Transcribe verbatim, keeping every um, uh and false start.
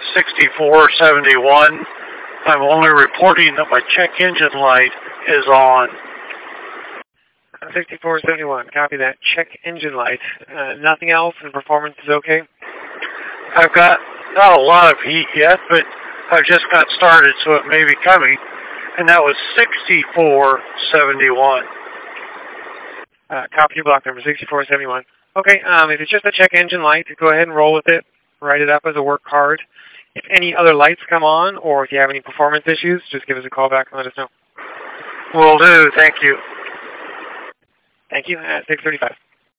sixty-four seventy-one. I'm only reporting that my check engine light is on. sixty-four seventy-one, copy that. Check engine light. Uh, nothing else, and performance is okay? I've got not a lot of heat yet, but I've just got started, so it may be coming. And that was sixty-four seventy-one. Uh, copy your block number, sixty-four seventy-one. Okay, um, if it's just a check engine light, go ahead and roll with it. Write it up as a work card. If any other lights come on, or if you have any performance issues, just give us a call back and let us know. Will do. Thank you. Thank you. At six thirty-five.